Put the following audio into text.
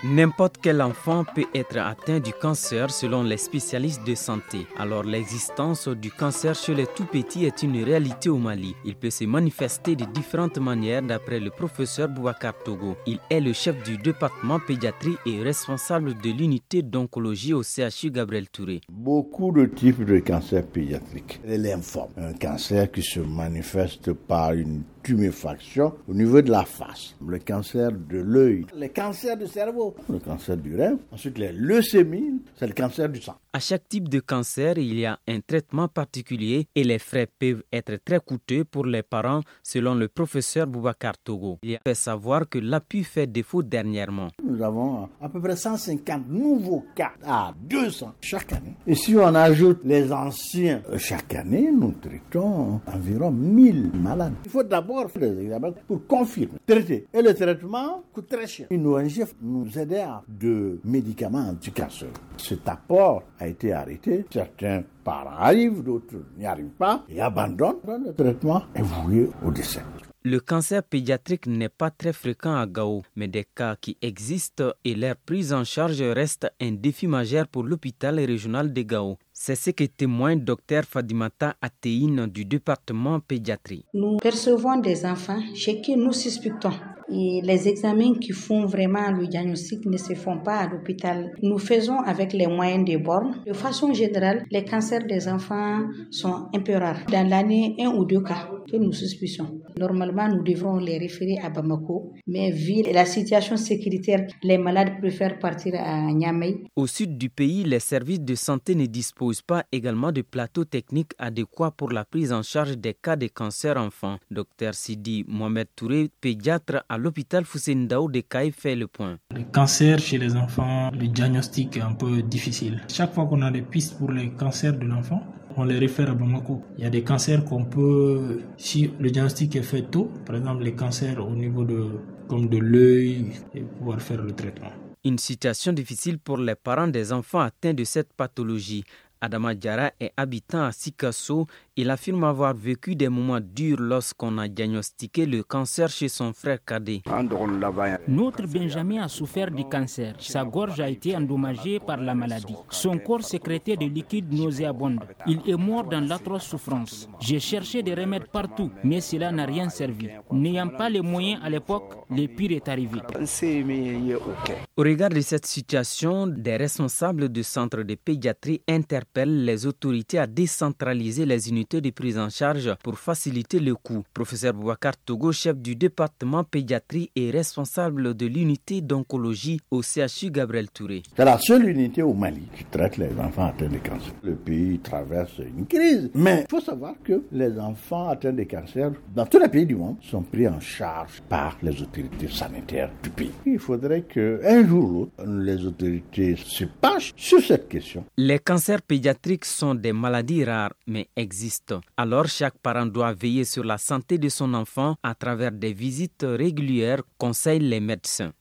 N'importe quel enfant peut être atteint du cancer selon les spécialistes de santé. Alors l'existence du cancer chez les tout-petits est une réalité au Mali. Il peut se manifester de différentes manières d'après le professeur Boubacar Togo. Il est le chef du département pédiatrie et responsable de l'unité d'oncologie au CHU Gabriel Touré. Beaucoup de types de cancer pédiatriques. Les lymphomes, un cancer qui se manifeste par une tuméfaction au niveau de la face, le cancer de l'œil, le cancer du cerveau, le cancer du rein, ensuite les leucémies, c'est le cancer du sang. À chaque type de cancer, il y a un traitement particulier et les frais peuvent être très coûteux pour les parents, selon le professeur Boubacar Togo. Il a fait savoir que l'appui fait défaut dernièrement. Nous avons à peu près 150 nouveaux cas à 200 chaque année. Et si on ajoute les anciens, chaque année, nous traitons environ 1000 malades. Il faut d'abord faire des examens pour confirmer, traiter. Et le traitement coûte très cher. Une ONG nous aide à de médicaments anti-cancer. Cet apport a été arrêté. Certains parents arrivent, d'autres n'y arrivent pas et abandonnent le traitement et voué au décès. Le cancer pédiatrique n'est pas très fréquent à Gao, mais des cas qui existent et leur prise en charge reste un défi majeur pour l'hôpital régional de Gao. C'est ce que témoigne Dr Fadimata Ateine du département pédiatrie. Nous percevons des enfants chez qui nous suspectons. Et les examens qui font vraiment le diagnostic ne se font pas à l'hôpital. Nous faisons avec les moyens des bornes. De façon générale, les cancers des enfants sont un peu rares. Dans l'année, 1 ou 2 cas que nous suspicions. Normalement, nous devrons les référer à Bamako. Mais vu la situation sécuritaire, les malades préfèrent partir à Niamey. Au sud du pays, les services de santé ne disposent pas également de plateaux techniques adéquats pour la prise en charge des cas de cancer enfants. Dr Sidi Mohamed Touré, pédiatre à l'hôpital Foussine Daou de Kaï, fait le point. Le cancer chez les enfants, le diagnostic est un peu difficile. Chaque fois qu'on a des pistes pour les cancers de l'enfant, on les réfère à Bamako. Il y a des cancers qu'on peut, si le diagnostic est fait tôt, par exemple les cancers au niveau de l'œil, et pouvoir faire le traitement. Une situation difficile pour les parents des enfants atteints de cette pathologie. Adama Diarra est habitant à Sikasso. Il affirme avoir vécu des moments durs lorsqu'on a diagnostiqué le cancer chez son frère cadet. Notre Benjamin a souffert du cancer. Sa gorge a été endommagée par la maladie. Son corps sécrétait de liquides nauséabonds. Il est mort dans l'atroce souffrance. J'ai cherché des remèdes partout, mais cela n'a rien servi. N'ayant pas les moyens à l'époque, le pire est arrivé. Au regard de cette situation, des responsables de centres de pédiatrie interpellent les autorités à décentraliser les unités de prise en charge pour faciliter le coût. Professeur Boubacar Togo, chef du département pédiatrie et responsable de l'unité d'oncologie au CHU Gabriel Touré. C'est la seule unité au Mali qui traite les enfants atteints de cancer. Le pays traverse une crise, mais il faut savoir que les enfants atteints de cancer dans tous les pays du monde sont pris en charge par les autorités sanitaires du pays. Il faudrait qu'un jour ou l'autre, les autorités se penchent sur cette question. Les cancers pédiatriques sont des maladies rares, mais existent. Alors, chaque parent doit veiller sur la santé de son enfant à travers des visites régulières, conseillent les médecins.